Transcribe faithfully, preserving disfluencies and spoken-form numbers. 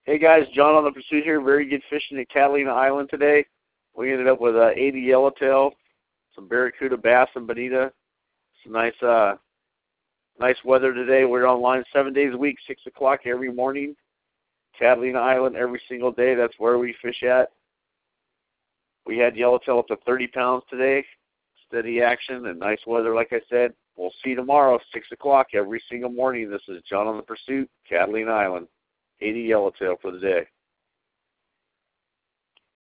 Hey guys, John on the Pursuit here. Very good fishing at Catalina Island today. We ended up with uh, eighty yellowtail, some barracuda, bass, and bonita. Some nice, uh, nice weather today. We're online seven days a week, six o'clock every morning. Catalina Island every single day. That's where we fish at. We had yellowtail up to thirty pounds today. Steady action and nice weather, like I said. We'll see you tomorrow, six o'clock every single morning. This is John on the Pursuit, Catalina Island. eighty yellowtail for the day.